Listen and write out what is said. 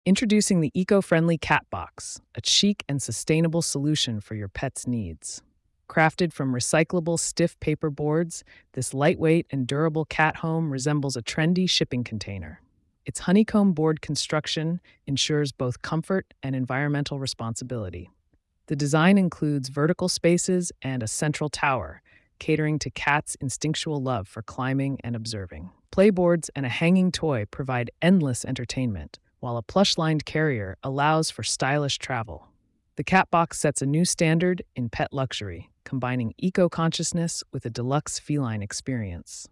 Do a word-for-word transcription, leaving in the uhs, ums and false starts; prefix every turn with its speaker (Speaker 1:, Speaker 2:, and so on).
Speaker 1: Introducing the eco-friendly Cat Box, a chic and sustainable solution for your pet's needs. Crafted from recyclable stiff paper boards, this lightweight and durable cat home resembles a trendy shipping container. Its honeycomb board construction ensures both comfort and environmental responsibility. The design includes vertical spaces and a central tower, catering to cats' instinctual love for climbing and observing. Playboards and a hanging toy provide endless entertainment, while a plush-lined carrier allows for stylish travel. The cat box sets a new standard in pet luxury, combining eco-consciousness with a deluxe feline experience.